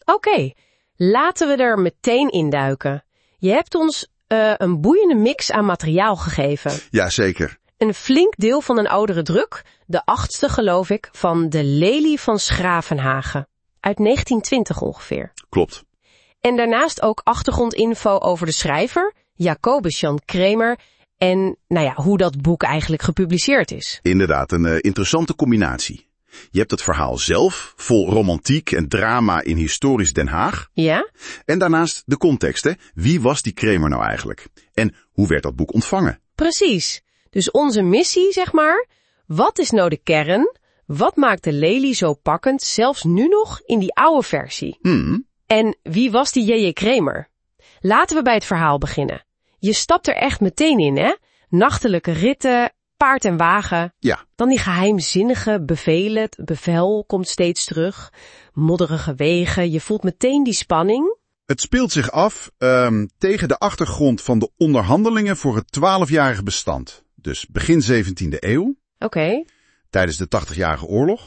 Oké, laten we er meteen induiken. Je hebt ons een boeiende mix aan materiaal gegeven. Ja, zeker. Een flink deel van een oudere druk, de 8e geloof ik, van De Lelie van Schravenhagen. Uit 1920 ongeveer. Klopt. En daarnaast ook achtergrondinfo over de schrijver, Jacobus Jan Kremer, en hoe dat boek eigenlijk gepubliceerd is. Inderdaad, een interessante combinatie. Je hebt het verhaal zelf, vol romantiek en drama in historisch Den Haag. Ja? En daarnaast de context, hè. Wie was die Kremer nou eigenlijk? En hoe werd dat boek ontvangen? Precies. Dus onze missie, zeg maar. Wat is nou de kern? Wat maakt De Lelie zo pakkend, zelfs nu nog in die oude versie? En wie was die J.J. Kremer? Laten we bij het verhaal beginnen. Je stapt er echt meteen in, hè? Nachtelijke ritten, paard en wagen. Ja. Dan die geheimzinnige bevelen, het bevel komt steeds terug. Modderige wegen, je voelt meteen die spanning. Het speelt zich af tegen de achtergrond van de onderhandelingen voor het 12-jarig bestand. Dus begin 17e eeuw. Oké. Tijdens de 80-jarige oorlog.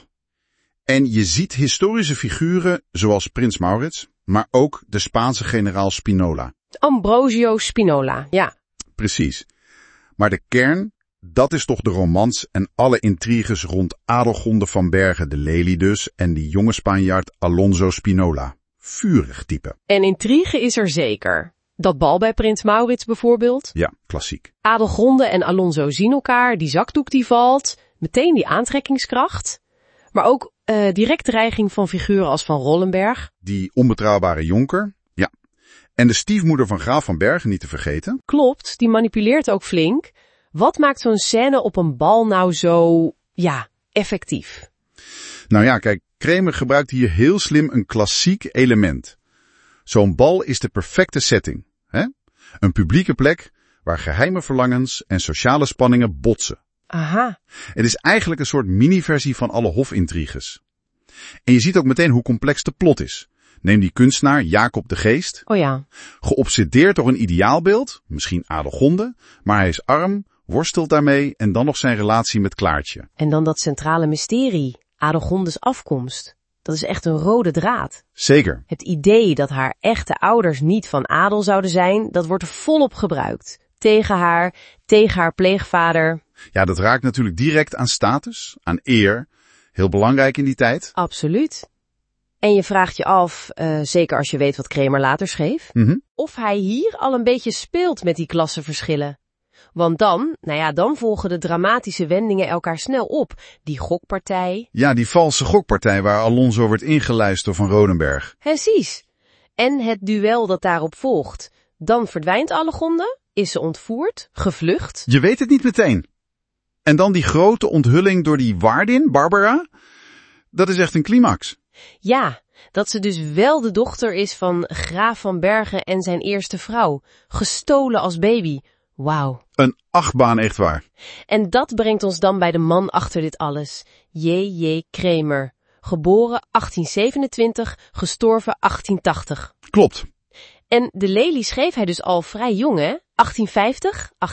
En je ziet historische figuren zoals prins Maurits, maar ook de Spaanse generaal Spinola. Ambrosio Spinola, ja. Precies. Maar de kern, dat is toch de romans en alle intriges rond Adelgonde van Bergen de Lelie dus en die jonge Spanjaard Alonso Spinola. Vurig type. En intrigue is er zeker. Dat bal bij prins Maurits bijvoorbeeld. Ja, klassiek. Adelgonde en Alonso zien elkaar, die zakdoek die valt. Meteen die aantrekkingskracht. Maar ook direct dreiging van figuren als Van Rollenberg. Die onbetrouwbare jonker. Ja. En de stiefmoeder van graaf van Bergen niet te vergeten. Klopt, die manipuleert ook flink. Wat maakt zo'n scène op een bal nou zo, effectief? Nou ja, kijk, Kremer gebruikt hier heel slim een klassiek element. Zo'n bal is de perfecte setting. Hè? Een publieke plek waar geheime verlangens en sociale spanningen botsen. Aha. Het is eigenlijk een soort mini-versie van alle hofintriges. En je ziet ook meteen hoe complex de plot is. Neem die kunstenaar Jacob de Geest. Oh ja. Geobsedeerd door een ideaalbeeld, misschien Adelgonde, maar hij is arm, worstelt daarmee en dan nog zijn relatie met Klaartje. En dan dat centrale mysterie, Adelgondes afkomst. Dat is echt een rode draad. Zeker. Het idee dat haar echte ouders niet van adel zouden zijn, dat wordt er volop gebruikt. Tegen haar pleegvader. Ja, dat raakt natuurlijk direct aan status, aan eer. Heel belangrijk in die tijd. Absoluut. En je vraagt je af, zeker als je weet wat Kremer later schreef, of hij hier al een beetje speelt met die klassenverschillen. Want dan volgen de dramatische wendingen elkaar snel op. Die gokpartij. Ja, die valse gokpartij waar Alonso wordt ingelijst door Van Rodenberg. Precies. En het duel dat daarop volgt. Dan verdwijnt Adelgonde, is ze ontvoerd, gevlucht. Je weet het niet meteen. En dan die grote onthulling door die waardin, Barbara. Dat is echt een climax. Ja, dat ze dus wel de dochter is van graaf van Bergen en zijn eerste vrouw. Gestolen als baby. Wauw. Een achtbaan, echt waar. En dat brengt ons dan bij de man achter dit alles. J.J. Kremer. Geboren 1827, gestorven 1880. Klopt. En De Lelie schreef hij dus al vrij jong, hè? 1850,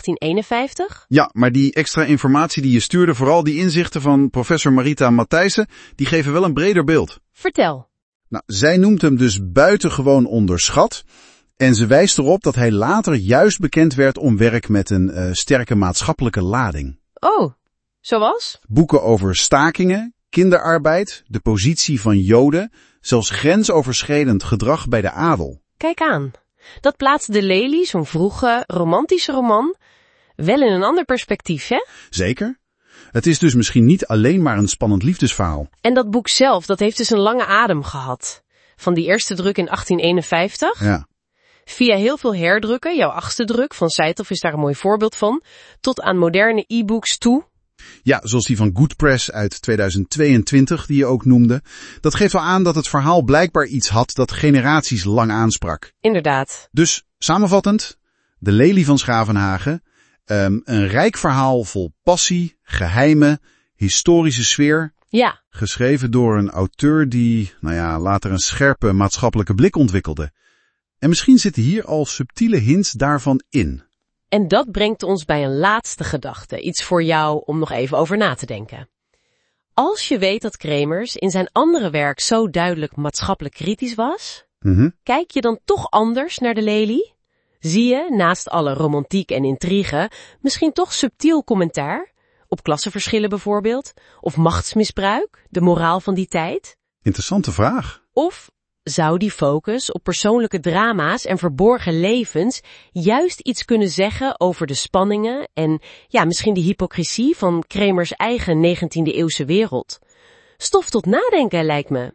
1851? Ja, maar die extra informatie die je stuurde, vooral die inzichten van professor Marita Matthijssen, die geven wel een breder beeld. Vertel. Nou, zij noemt hem dus buitengewoon onderschat. En ze wijst erop dat hij later juist bekend werd om werk met een sterke maatschappelijke lading. Oh, zoals? Boeken over stakingen, kinderarbeid, de positie van Joden, zelfs grensoverschredend gedrag bij de adel. Kijk aan. Dat plaatst De Lelie, zo'n vroege, romantische roman, wel in een ander perspectief, hè? Zeker. Het is dus misschien niet alleen maar een spannend liefdesverhaal. En dat boek zelf, dat heeft dus een lange adem gehad. Van die eerste druk in 1851. Ja. Via heel veel herdrukken, jouw 8e druk van Seithoff is daar een mooi voorbeeld van, tot aan moderne e-books toe. Ja, zoals die van Good Press uit 2022, die je ook noemde. Dat geeft wel aan dat het verhaal blijkbaar iets had dat generaties lang aansprak. Inderdaad. Dus, samenvattend, De Lelie van Schravenhagen. Een rijk verhaal vol passie, geheimen, historische sfeer. Ja. Geschreven door een auteur die, later een scherpe maatschappelijke blik ontwikkelde. En misschien zitten hier al subtiele hints daarvan in. En dat brengt ons bij een laatste gedachte. Iets voor jou om nog even over na te denken. Als je weet dat Kremers in zijn andere werk zo duidelijk maatschappelijk kritisch was, kijk je dan toch anders naar de lelie? Zie je, naast alle romantiek en intrigue, misschien toch subtiel commentaar? Op klassenverschillen bijvoorbeeld? Of machtsmisbruik, de moraal van die tijd? Interessante vraag. Of zou die focus op persoonlijke drama's en verborgen levens juist iets kunnen zeggen over de spanningen en misschien de hypocrisie van Kremers eigen 19e-eeuwse wereld? Stof tot nadenken lijkt me.